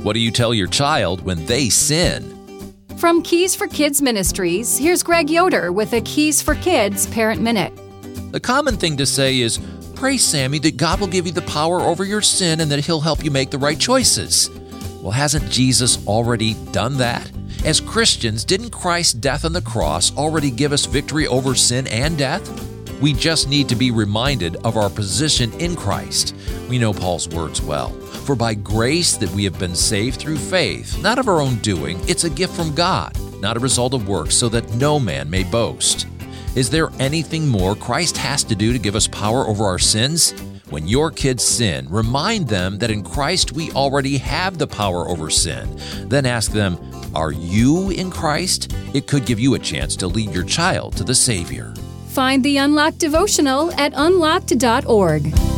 What do you tell your child when they sin? From Keys for Kids Ministries, here's Greg Yoder with a Keys for Kids Parent Minute. The common thing to say is, pray, Sammy, that God will give you the power over your sin and that He'll help you make the right choices. Well, hasn't Jesus already done that? As Christians, didn't Christ's death on the cross already give us victory over sin and death? We just need to be reminded of our position in Christ. We know Paul's words well. For by grace that we have been saved through faith, not of our own doing, it's a gift from God, not a result of works, so that no man may boast. Is there anything more Christ has to do to give us power over our sins? When your kids sin, remind them that in Christ we already have the power over sin. Then ask them, are you in Christ? It could give you a chance to lead your child to the Savior. Find the Unlocked devotional at unlocked.org.